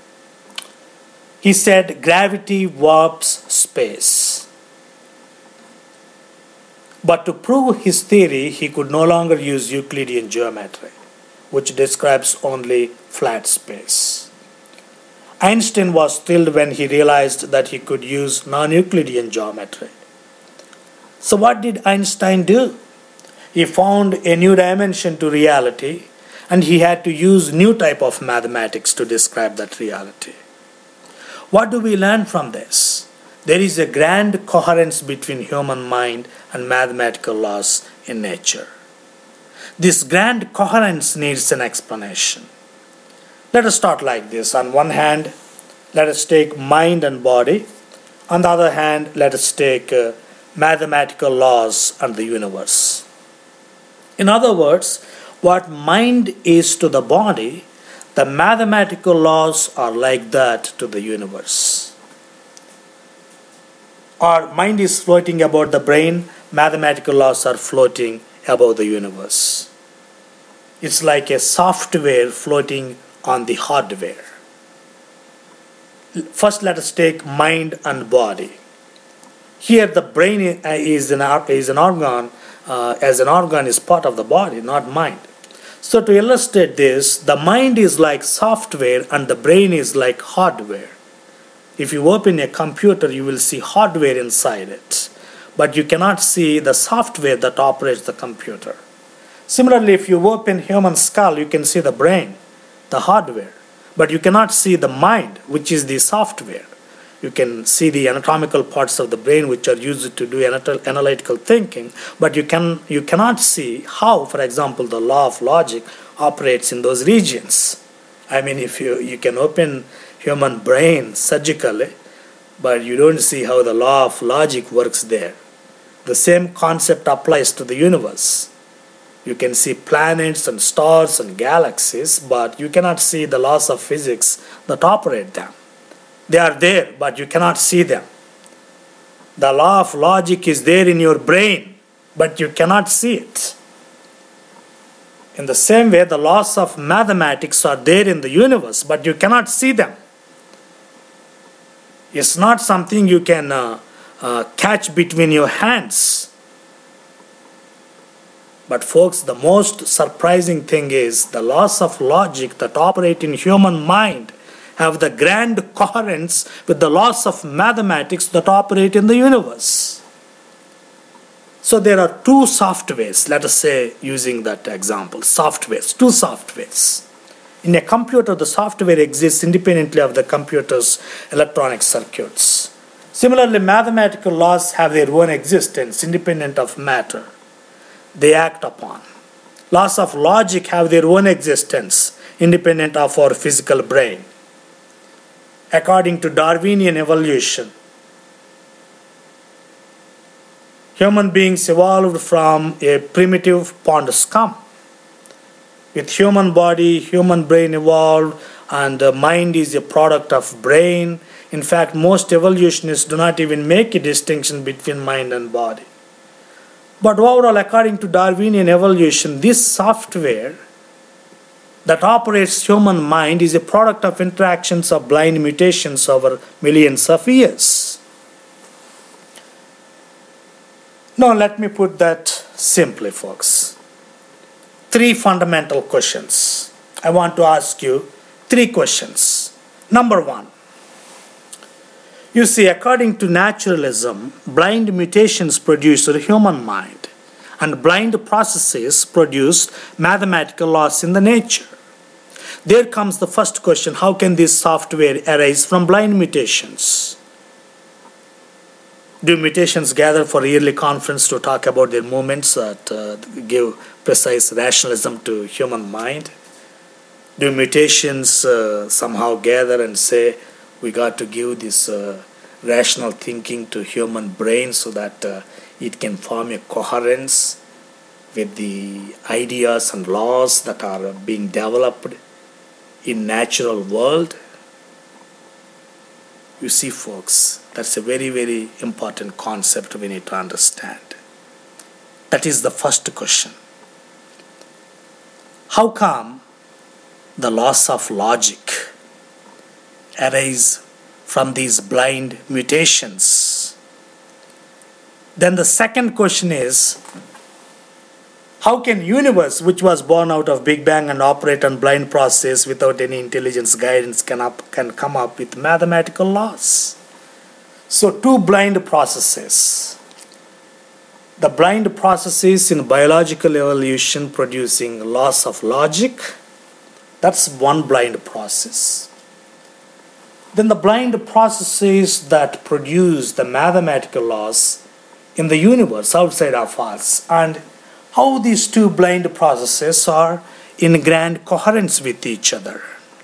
Speaker 2: He said gravity warps space. But to prove his theory, he could no longer use Euclidean geometry, which describes only flat space. Einstein was thrilled when he realized that he could use non-Euclidean geometry. So what did Einstein do? He found a new dimension to reality, and he had to use new type of mathematics to describe that reality. What do we learn from this? There is a grand coherence between human mind and mathematical laws in nature. This grand coherence needs an explanation. Let us start like this. On one hand, let us take mind and body. On the other hand, let us take mathematical laws and the universe. In other words, what mind is to the body, the mathematical laws are like that to the universe. Our mind is floating about the brain, mathematical laws are floating above the universe. It's like a software floating on the hardware. First, let us take mind and body. Here, the brain is an organ, as an organ is part of the body, not mind. So, to illustrate this, the mind is like software and the brain is like hardware. If you open a computer, you will see hardware inside it, but you cannot see the software that operates the computer. Similarly, if you open human skull, you can see the brain, the hardware, but you cannot see the mind, which is the software. You can see the anatomical parts of the brain which are used to do analytical thinking, but you cannot see how, for example, the law of logic operates in those regions. I mean, if you can open human brain surgically, but you don't see how the law of logic works there. The same concept applies to the universe. You can see planets and stars and galaxies, but you cannot see the laws of physics that operate them. They are there, but you cannot see them. The law of logic is there in your brain, but you cannot see it. In the same way, the laws of mathematics are there in the universe, but you cannot see them. It's not something you can catch between your hands. But folks, the most surprising thing is the laws of logic that operate in human mind have the grand coherence with the laws of mathematics that operate in the universe. So there are two softwares, let us say, using that example, softwares, two softwares. In a computer, the software exists independently of the computer's electronic circuits. Similarly, mathematical laws have their own existence independent of matter they act upon. Laws of logic have their own existence independent of our physical brain. According to Darwinian evolution, human beings evolved from a primitive pond scum. With human body, human brain evolved, and mind is a product of brain. In fact, most evolutionists do not even make a distinction between mind and body. But overall, according to Darwinian evolution, this software that operates human mind is a product of interactions of blind mutations over millions of years. Now, let me put that simply, folks. Three fundamental questions. I want to ask you three questions. Number one, You see, according to naturalism, blind mutations produce a human mind, and blind processes produce mathematical laws in the nature. There comes the first question: how can this software arise from blind mutations? Do mutations gather for a yearly conference to talk about their movements that give precise rationalism to human mind? Do mutations somehow gather and say, we got to give this rational thinking to human brain so that it can form a coherence with the ideas and laws that are being developed in natural world? You see, folks, that's a very, very important concept we need to understand. That is the first question. How come the laws of logic arise from these blind mutations? Then the second question is, how can universe, which was born out of Big Bang and operate on blind process without any intelligence guidance, can come up with mathematical laws? So two blind processes. The blind processes in biological evolution producing laws of logic, that's one blind process. Then the blind processes that produce the mathematical laws in the universe outside of us, and how these two blind processes are in grand coherence with each other.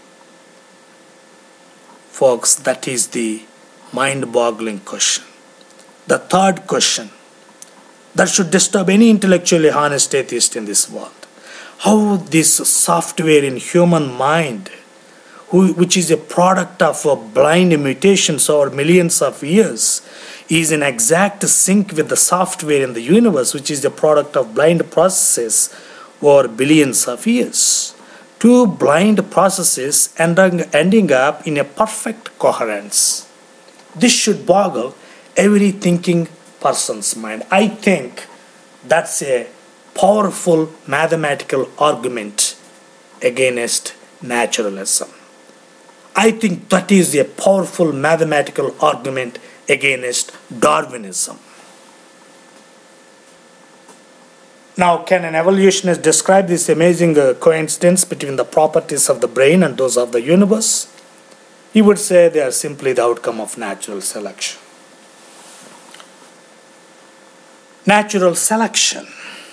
Speaker 2: Folks, that is the mind-boggling question. The third question that should disturb any intellectually honest atheist in this world: how this software in human mind, which is a product of blind mutations over millions of years, is in exact sync with the software in the universe, which is the product of blind processes over billions of years. Two blind processes ending up in a perfect coherence. This should boggle every thinking person's mind. I think that's a powerful mathematical argument against naturalism. I think that is a powerful mathematical argument against Darwinism. Now, can an evolutionist describe this amazing coincidence between the properties of the brain and those of the universe? He would say they are simply the outcome of natural selection. Natural selection.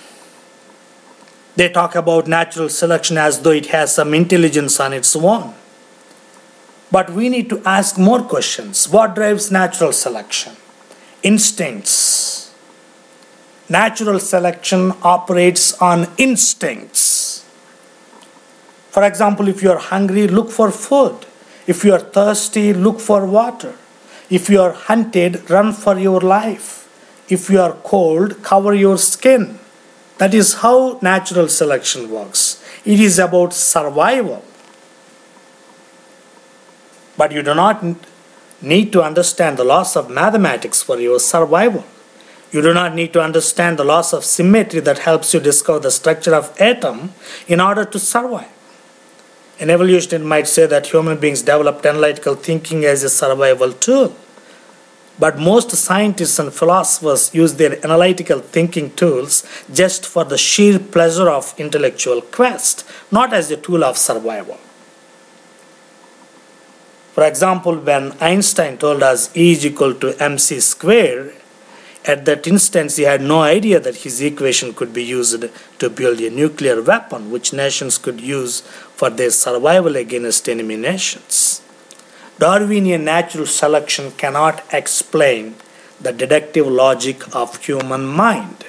Speaker 2: They talk about natural selection as though it has some intelligence on its own. But we need to ask more questions. What drives natural selection? Instincts. Natural selection operates on instincts. For example, if you are hungry, look for food. If you are thirsty, look for water. If you are hunted, run for your life. If you are cold, cover your skin. That is how natural selection works. It is about survival. But you do not need to understand the laws of mathematics for your survival. You do not need to understand the laws of symmetry that helps you discover the structure of atom in order to survive. An evolutionist might say that human beings developed analytical thinking as a survival tool. But most scientists and philosophers use their analytical thinking tools just for the sheer pleasure of intellectual quest, not as a tool of survival. For example, when Einstein told us E is equal to mc squared, at that instance he had no idea that his equation could be used to build a nuclear weapon which nations could use for their survival against enemy nations. Darwinian natural selection cannot explain the deductive logic of human mind.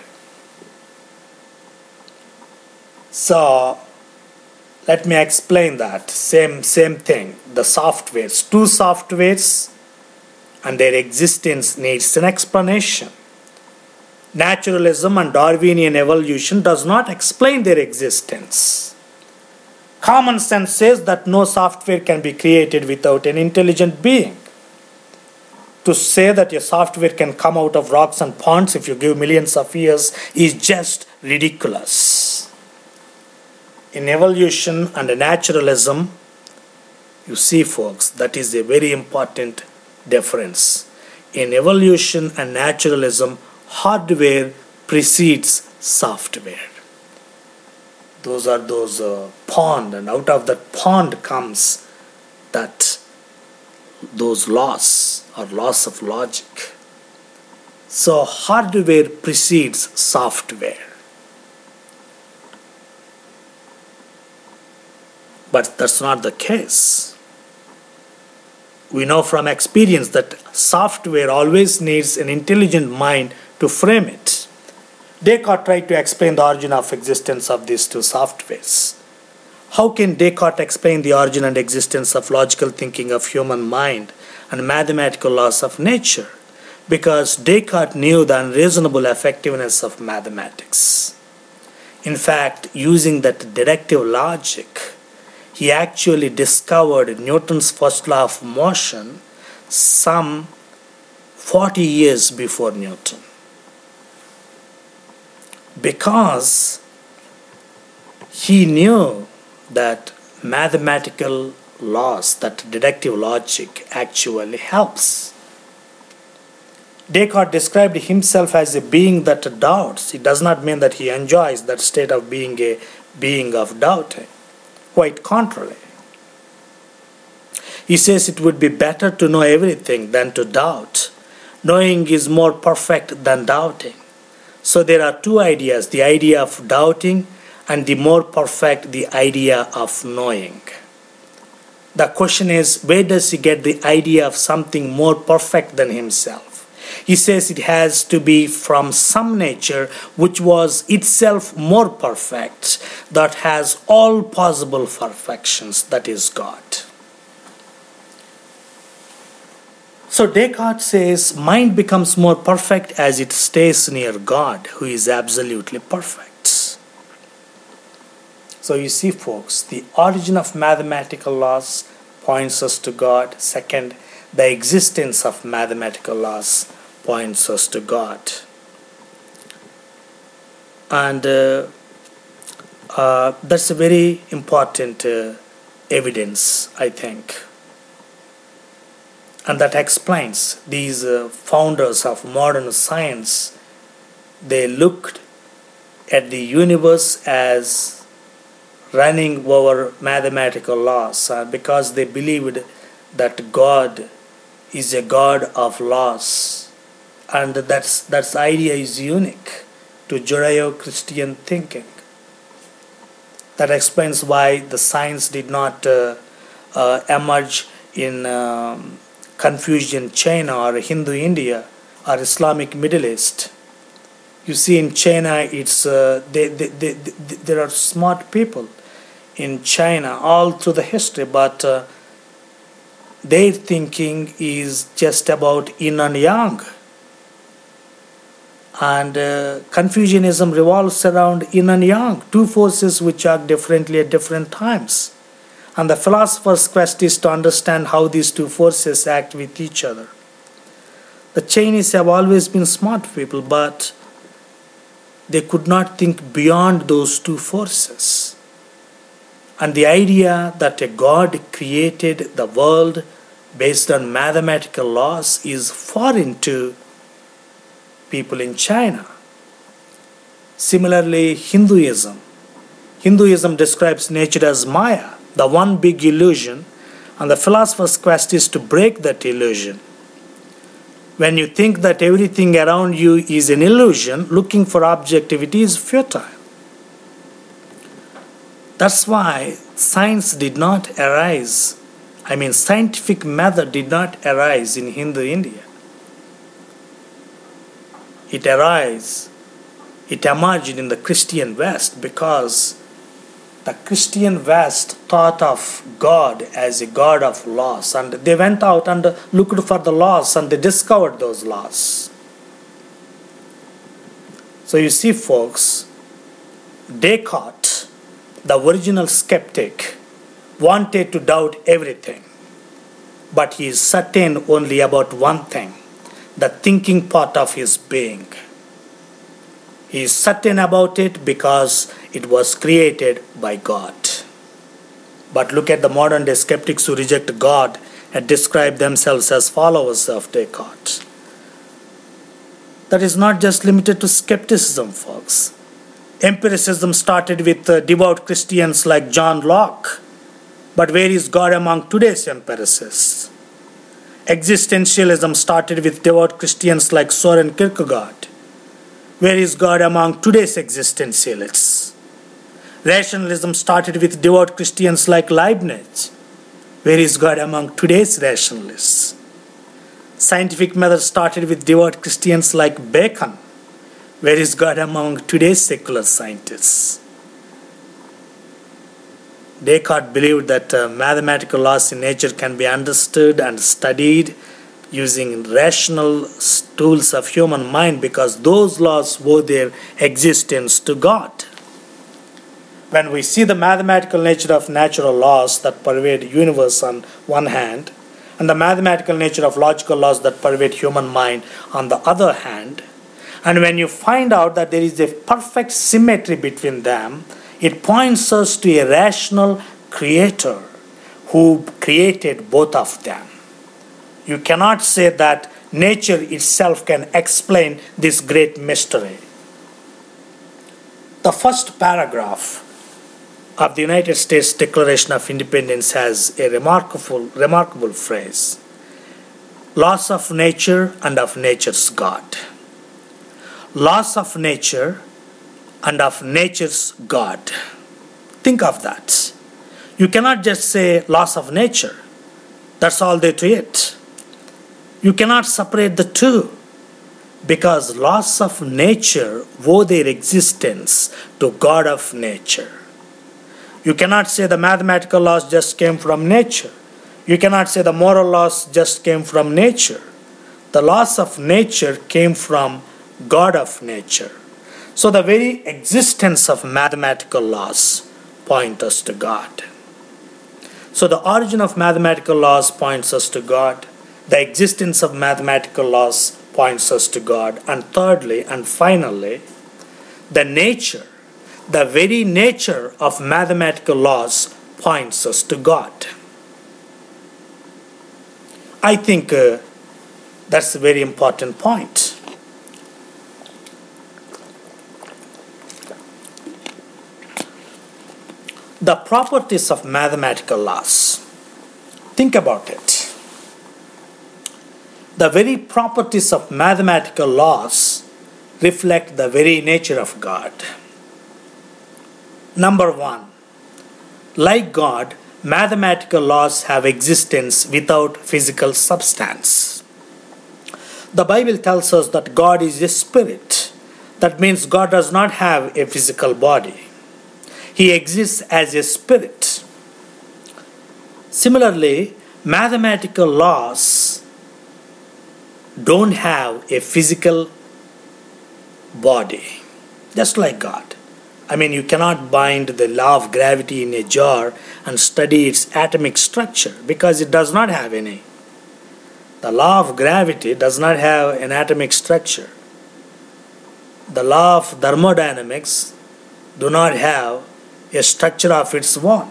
Speaker 2: So, let me explain that. Same thing. The softwares, two softwares, and their existence needs an explanation. Naturalism and Darwinian evolution does not explain their existence. Common sense says that no software can be created without an intelligent being. To say that a software can come out of rocks and ponds if you give millions of years is just ridiculous. In evolution and naturalism, you see, folks, that is a very important difference. In evolution and naturalism, hardware precedes software. Those are those pond, and out of that pond comes those laws or laws of logic. So hardware precedes software. But that's not the case. We know from experience that software always needs an intelligent mind to frame it. Descartes tried to explain the origin of existence of these two softwares. How can Descartes explain the origin and existence of logical thinking of human mind and mathematical laws of nature? Because Descartes knew the unreasonable effectiveness of mathematics. In fact, using that deductive logic, he actually discovered Newton's first law of motion some 40 years before Newton. Because he knew that mathematical laws, that deductive logic actually helps. Descartes described himself as a being that doubts. It does not mean that he enjoys that state of being a being of doubting. Quite contrary. He says it would be better to know everything than to doubt. Knowing is more perfect than doubting. So there are two ideas, the idea of doubting and the more perfect, the idea of knowing. The question is, where does he get the idea of something more perfect than himself? He says it has to be from some nature which was itself more perfect, that has all possible perfections, that is God. So Descartes says mind becomes more perfect as it stays near God, who is absolutely perfect. So you see, folks, the origin of mathematical laws points us to God. Second, the existence of mathematical laws points us to God. And that's a very important evidence, I think. And that explains these founders of modern science. They looked at the universe as running over mathematical laws because they believed that God is a God of laws. And that idea is unique to Judeo-Christian thinking. That explains why the science did not emerge in Confucian China or Hindu India or Islamic Middle East. You see, in China, it's there are smart people in China all through the history, but their thinking is just about yin and yang. And Confucianism revolves around yin and yang, two forces which act differently at different times. And the philosopher's quest is to understand how these two forces act with each other. The Chinese have always been smart people, but they could not think beyond those two forces. And the idea that a God created the world based on mathematical laws is foreign to people in China. Similarly, Hinduism describes nature as Maya, the one big illusion, and the philosopher's quest is to break that illusion. When you think that everything around you is an illusion, looking for objectivity is futile. That's why scientific method did not arise in Hindu India. It emerged in the Christian West because the Christian West thought of God as a God of laws, and they went out and looked for the laws and they discovered those laws. So you see, folks, Descartes, the original skeptic, wanted to doubt everything, but he is certain only about one thing, the thinking part of his being. He is certain about it because it was created by God. But look at the modern day skeptics who reject God and describe themselves as followers of Descartes. That is not just limited to skepticism, folks. Empiricism started with devout Christians like John Locke. But where is God among today's empiricists? Existentialism started with devout Christians like Søren Kierkegaard. Where is God among today's existentialists? Rationalism started with devout Christians like Leibniz. Where is God among today's rationalists? Scientific method started with devout Christians like Bacon. Where is God among today's secular scientists? Descartes believed that mathematical laws in nature can be understood and studied using rational tools of human mind because those laws owe their existence to God. When we see the mathematical nature of natural laws that pervade the universe on one hand, and the mathematical nature of logical laws that pervade human mind on the other hand, and when you find out that there is a perfect symmetry between them, it points us to a rational creator who created both of them. You cannot say that nature itself can explain this great mystery. The first paragraph of the United States Declaration of Independence has a remarkable phrase: laws of nature and of nature's God. Laws of nature and of nature's God. Think of that. You cannot just say laws of nature. That's all there to it. You cannot separate the two because laws of nature owe their existence to God of nature. You cannot say the mathematical laws just came from nature. You cannot say the moral laws just came from nature. The laws of nature came from God of nature. So the very existence of mathematical laws point us to God. So the origin of mathematical laws points us to God. The existence of mathematical laws points us to God. And thirdly and finally, the very nature of mathematical laws points us to God. I think that's a very important point. The properties of mathematical laws. Think about it. The very properties of mathematical laws reflect the very nature of God. Number one, like God, mathematical laws have existence without physical substance. The Bible tells us that God is a spirit. That means God does not have a physical body. He exists as a spirit. Similarly, mathematical laws don't have a physical body, just like God. I mean, you cannot bind the law of gravity in a jar and study its atomic structure because it does not have any. The law of gravity does not have an atomic structure. The law of thermodynamics do not have a structure of its own.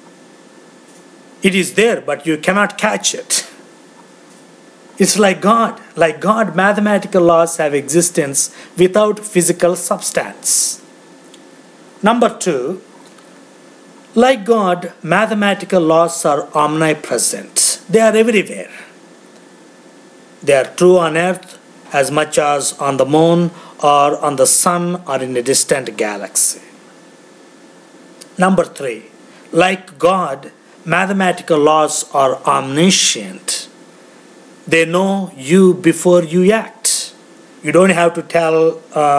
Speaker 2: It is there, but you cannot catch it. It's like God. Like God, mathematical laws have existence without physical substance. Number two, like God, mathematical laws are omnipresent. They are everywhere. They are true on earth as much as on the moon or on the sun or in a distant galaxy. Number three, like God, mathematical laws are omniscient. They know you before you act. You don't have to tell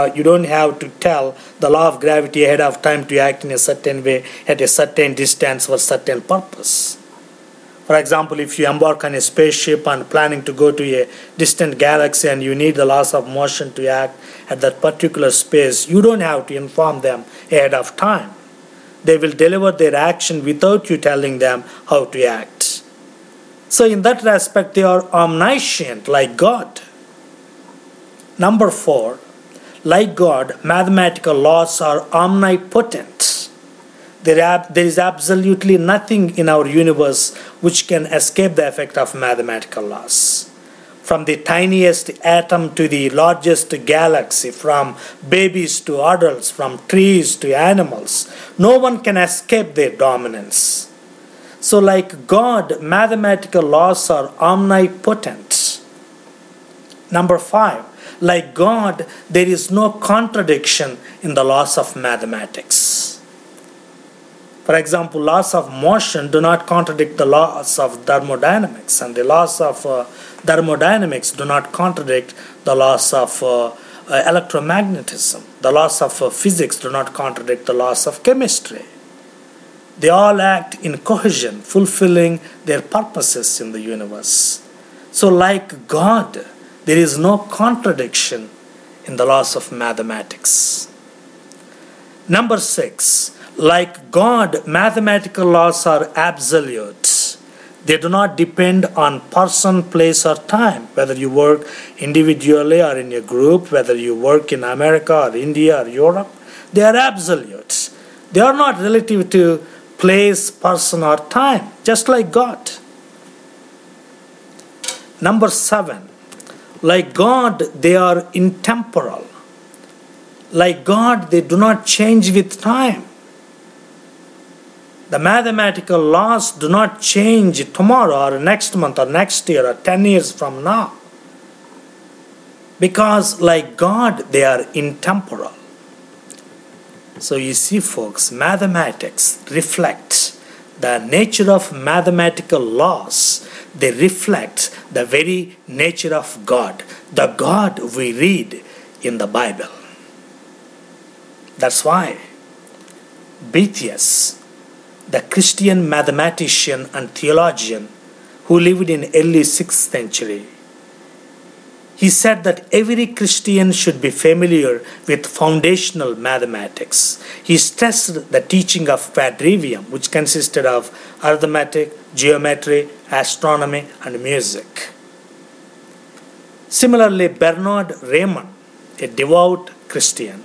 Speaker 2: the law of gravity ahead of time to act in a certain way at a certain distance for a certain purpose. For example, if you embark on a spaceship and planning to go to a distant galaxy and you need the laws of motion to act at that particular space, you don't have to inform them ahead of time. They will deliver their action without you telling them how to act. So in that respect, they are omniscient like God. Number four, like God, mathematical laws are omnipotent. There is absolutely nothing in our universe which can escape the effect of mathematical laws. From the tiniest atom to the largest galaxy, from babies to adults, from trees to animals, no one can escape their dominance. So like God, mathematical laws are omnipotent. Number 5, like God, there is no contradiction in the laws of mathematics. For example, laws of motion do not contradict the laws of thermodynamics, and the laws of thermodynamics do not contradict the laws of electromagnetism. The laws of physics do not contradict the laws of chemistry. They all act in cohesion, fulfilling their purposes in the universe. So like God, there is no contradiction in the laws of mathematics. Number 6, like God, mathematical laws are absolute. They do not depend on person, place, or time. Whether you work individually or in a group, whether you work in America or India or Europe, they are absolute. They are not relative to place, person, or time, just like God. Number 7, like God, they are intemporal. Like God, they do not change with time. The mathematical laws do not change tomorrow or next month or next year or 10 years from now. Because like God, they are intemporal. So you see, folks, mathematics reflects the nature of mathematical laws. They reflect the very nature of God, the God we read in the Bible. That's why Boethius, the Christian mathematician and theologian who lived in early 6th century, he said that every Christian should be familiar with foundational mathematics. He stressed the teaching of quadrivium, which consisted of arithmetic, geometry, astronomy, and music. Similarly, Bernard Riemann, a devout Christian,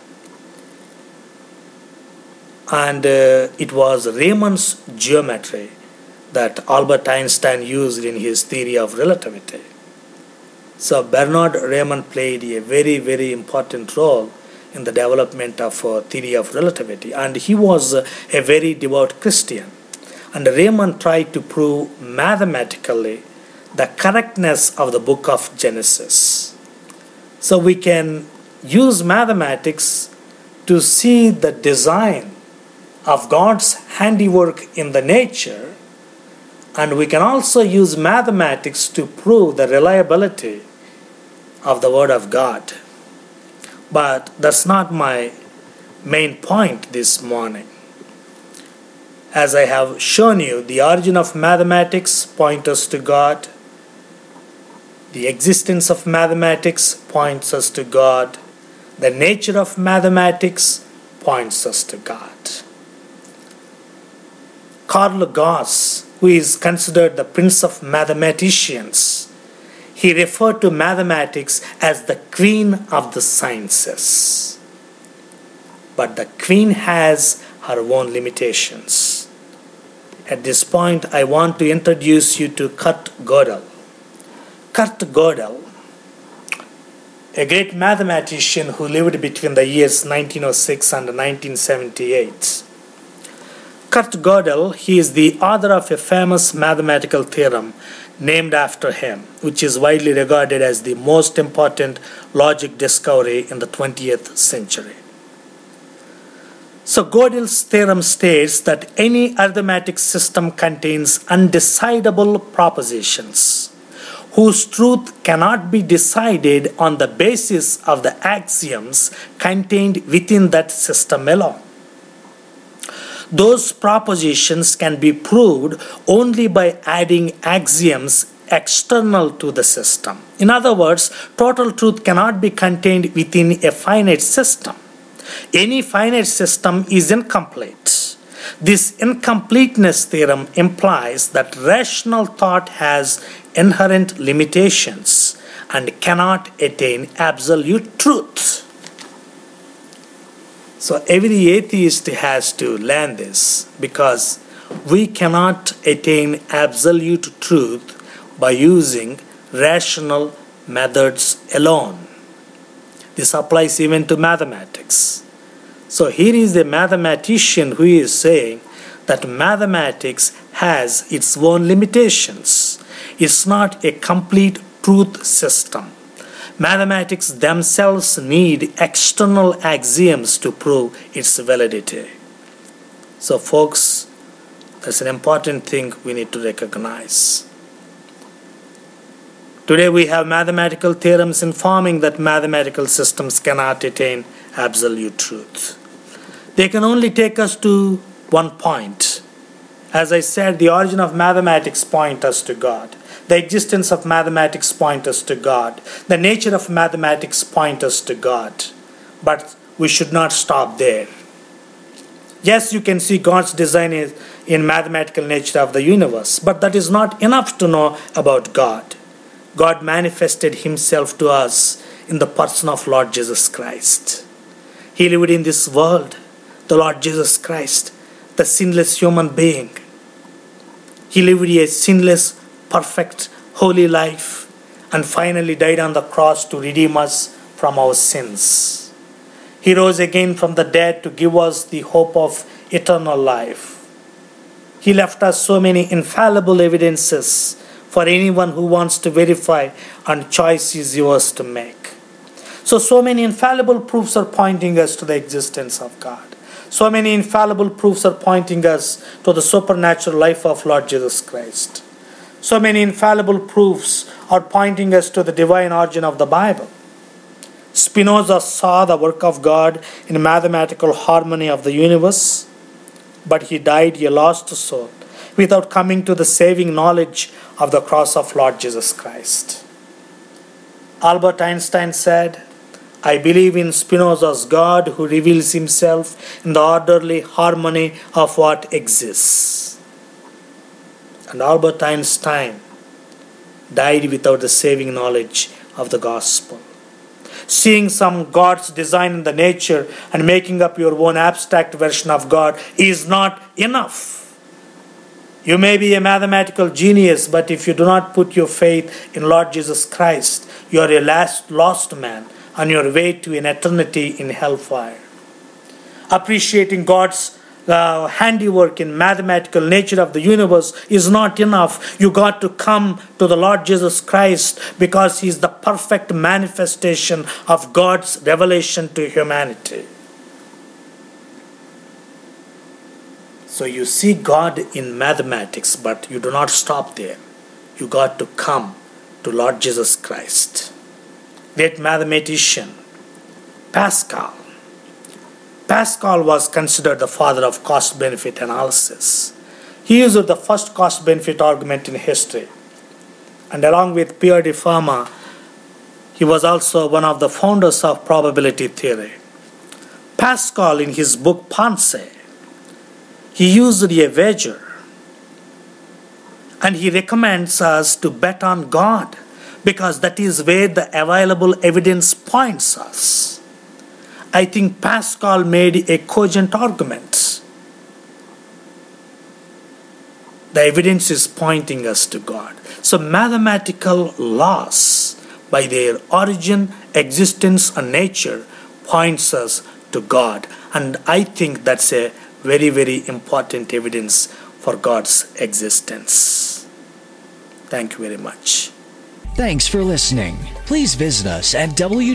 Speaker 2: and it was Riemann's geometry that Albert Einstein used in his theory of relativity. So Bernard Riemann played a very, very important role in the development of theory of relativity, and he was a very devout Christian. And Riemann tried to prove mathematically the correctness of the book of Genesis. So we can use mathematics to see the design of God's handiwork in the nature, and we can also use mathematics to prove the reliability of the Word of God. But that's not my main point this morning. As I have shown you, the origin of mathematics points us to God. The existence of mathematics points us to God. The nature of mathematics points us to God. Carl Gauss, who is considered the prince of mathematicians, he referred to mathematics as the queen of the sciences. But the queen has her own limitations. At this point, I want to introduce you to Kurt Gödel. Kurt Gödel, a great mathematician who lived between the years 1906 and 1978. Kurt Gödel, he is the author of a famous mathematical theorem named after him, which is widely regarded as the most important logic discovery in the 20th century. So Gödel's theorem states that any arithmetic system contains undecidable propositions whose truth cannot be decided on the basis of the axioms contained within that system alone. Those propositions can be proved only by adding axioms external to the system. In other words, total truth cannot be contained within a finite system. Any finite system is incomplete. This incompleteness theorem implies that rational thought has inherent limitations and cannot attain absolute truth. So every atheist has to learn this, because we cannot attain absolute truth by using rational methods alone. This applies even to mathematics. So here is the mathematician who is saying that mathematics has its own limitations. It's not a complete truth system. Mathematics themselves need external axioms to prove its validity. So folks, that's an important thing we need to recognize. Today we have mathematical theorems informing that mathematical systems cannot attain absolute truth. They can only take us to one point. As I said, the origin of mathematics points us to God. The existence of mathematics points us to God. The nature of mathematics points us to God. But we should not stop there. Yes, you can see God's design in mathematical nature of the universe, but that is not enough to know about God. God manifested himself to us in the person of Lord Jesus Christ. He lived in this world, the Lord Jesus Christ, the sinless human being. He lived a sinless, perfect, holy life, and finally died on the cross to redeem us from our sins. He rose again from the dead to give us the hope of eternal life. He left us so many infallible evidences for anyone who wants to verify, and choice is yours to make. So many infallible proofs are pointing us to the existence of God. So many infallible proofs are pointing us to the supernatural life of Lord Jesus Christ. So many infallible proofs are pointing us to the divine origin of the Bible. Spinoza saw the work of God in mathematical harmony of the universe, but he died a lost soul without coming to the saving knowledge of the cross of Lord Jesus Christ. Albert Einstein said, "I believe in Spinoza's God who reveals himself in the orderly harmony of what exists." And Albert Einstein died without the saving knowledge of the gospel. Seeing some God's design in the nature and making up your own abstract version of God is not enough. You may be a mathematical genius, but if you do not put your faith in Lord Jesus Christ, you are a lost man on your way to an eternity in hellfire. Appreciating God's handiwork in mathematical nature of the universe is not enough. You got to come to the Lord Jesus Christ, because he is the perfect manifestation of God's revelation to humanity. So you see God in mathematics, but you do not stop there. You got to come to Lord Jesus Christ. Great mathematician Pascal. Pascal was considered the father of cost-benefit analysis. He used the first cost-benefit argument in history. And along with Pierre de Fermat, he was also one of the founders of probability theory. Pascal, in his book Pensées, he used a wager, and he recommends us to bet on God, because that is where the available evidence points us. I think Pascal made a cogent argument. The evidence is pointing us to God. So mathematical laws, by their origin, existence, and nature, points us to God. And I think that's a very, very important evidence for God's existence. Thank you very much.
Speaker 1: Thanks for listening. Please visit us at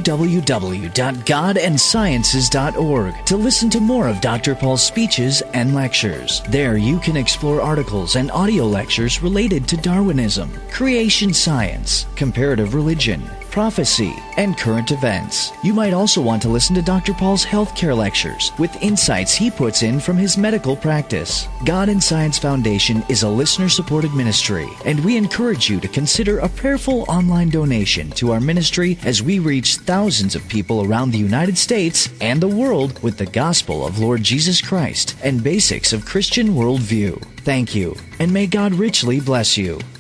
Speaker 1: www.godandsciences.org to listen to more of Dr. Paul's speeches and lectures. There you can explore articles and audio lectures related to Darwinism, creation science, comparative religion, prophecy, and current events. You might also want to listen to Dr. Paul's healthcare lectures with insights he puts in from his medical practice. God and Science Foundation is a listener-supported ministry, and we encourage you to consider a prayerful online donation to our ministry as we reach thousands of people around the United States and the world with the gospel of Lord Jesus Christ and basics of Christian worldview. Thank you, and may God richly bless you.